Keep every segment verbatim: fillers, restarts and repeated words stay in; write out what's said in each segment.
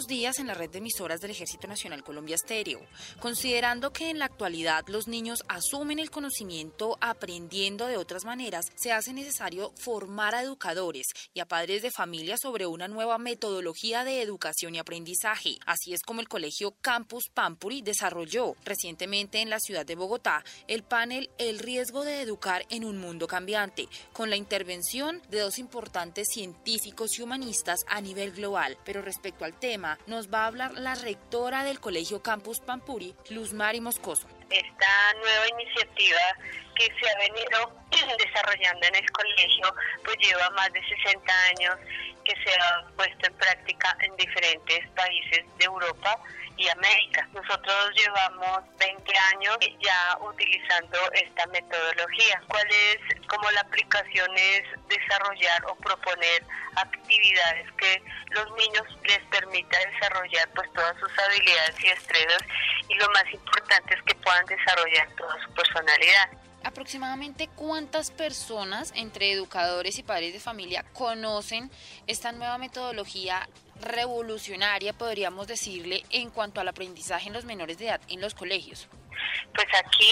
unos días en la red de emisoras del Ejército Nacional Colombia Estéreo, considerando que en la actualidad los niños asumen el conocimiento aprendiendo de otras maneras, se hace necesario formar a educadores y a padres de familia sobre una nueva metodología de educación y aprendizaje. Así es como el Colegio Campus Pampuri desarrolló recientemente en la ciudad de Bogotá el panel El riesgo de educar en un mundo cambiante, con la intervención de dos importantes científicos y humanistas a nivel global. Pero respecto al tema, nos va a hablar la rectora del Colegio Campus Pampuri, Luz Mari Moscoso. Esta nueva iniciativa que se ha venido desarrollando en el colegio, pues lleva más de sesenta años, que se ha puesto en práctica en diferentes países de Europa y América. Nosotros llevamos veinte años ya utilizando esta metodología. ¿Cuál es como la aplicación? Es desarrollar o proponer actividades que los niños les permita desarrollar pues todas sus habilidades y destrezas, y lo más importante es que puedan desarrollar toda su personalidad. ¿Aproximadamente cuántas personas, entre educadores y padres de familia, conocen esta nueva metodología revolucionaria, podríamos decirle, en cuanto al aprendizaje en los menores de edad en los colegios? Pues aquí,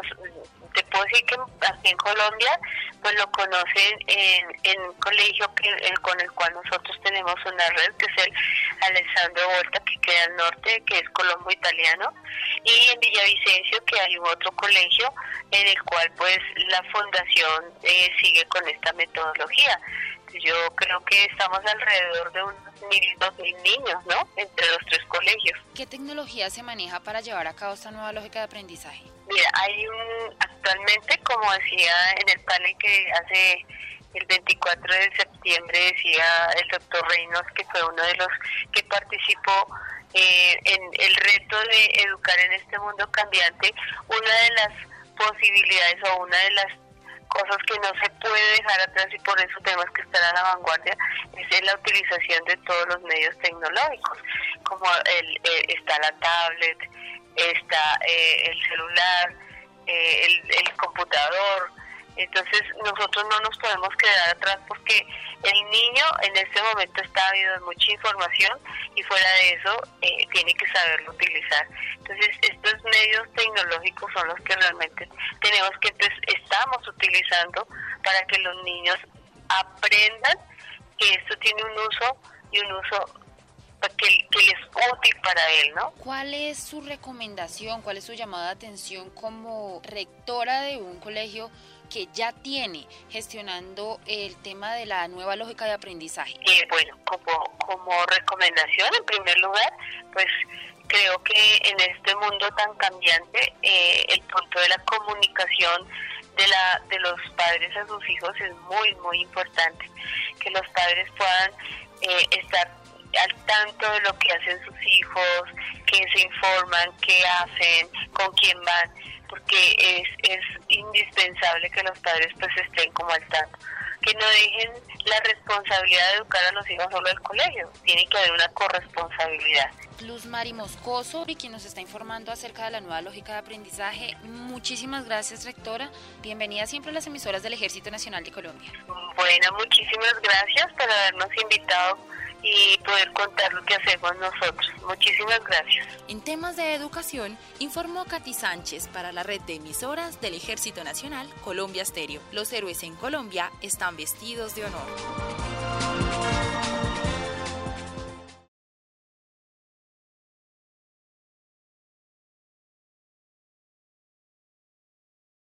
los, te puedo decir que aquí en Colombia, pues lo conocen en, en un colegio que, el, con el cual nosotros tenemos una red, que es el Alessandro Volta, que queda al norte, que es Colombo Italiano, y en Villavicencio, que hay un otro colegio en el cual pues la fundación eh, sigue con esta metodología. Yo creo que estamos alrededor de unos mil, dos mil niños, ¿no?, entre los tres colegios. ¿Qué tecnología se maneja para llevar a cabo esta nueva lógica de aprendizaje? Mira, hay un, actualmente, como decía en el panel que hace el veinticuatro de septiembre, decía el doctor Reynos, que fue uno de los que participó eh, en el reto de educar en este mundo cambiante. Una de las posibilidades o una de las cosas que no se puede dejar atrás, y por eso tenemos que estar a la vanguardia, es la utilización de todos los medios tecnológicos, como el, eh, está la tablet, está eh, el celular, eh, el, el computador. Entonces nosotros no nos podemos quedar atrás, porque el niño en este momento está ávido de mucha información, y fuera de eso eh, tiene que saberlo utilizar. Entonces estos medios tecnológicos son los que realmente tenemos que pues, estamos utilizando para que los niños aprendan que esto tiene un uso, y un uso que, que les es útil para él, ¿no? ¿Cuál es su recomendación, cuál es su llamada de atención como rectora de un colegio que ya tiene gestionando el tema de la nueva lógica de aprendizaje? Eh, bueno, como, como recomendación, en primer lugar, pues creo que en este mundo tan cambiante, eh, el punto de la comunicación de la de los padres a sus hijos es muy, muy importante. Que los padres puedan eh, estar al tanto de lo que hacen sus hijos, que se informan, qué hacen, con quién van, porque es, es indispensable que los padres pues estén como al tanto, que no dejen la responsabilidad de educar a los hijos solo del colegio, tiene que haber una corresponsabilidad. Luz Mari Moscoso, y quien nos está informando acerca de la nueva lógica de aprendizaje. Muchísimas gracias, rectora. Bienvenida siempre a las emisoras del Ejército Nacional de Colombia. Bueno, muchísimas gracias por habernos invitado y poder contar lo que hacemos nosotros. Muchísimas gracias. En temas de educación, informó Katy Sánchez para la red de emisoras del Ejército Nacional Colombia Estéreo. Los héroes en Colombia están vestidos de honor.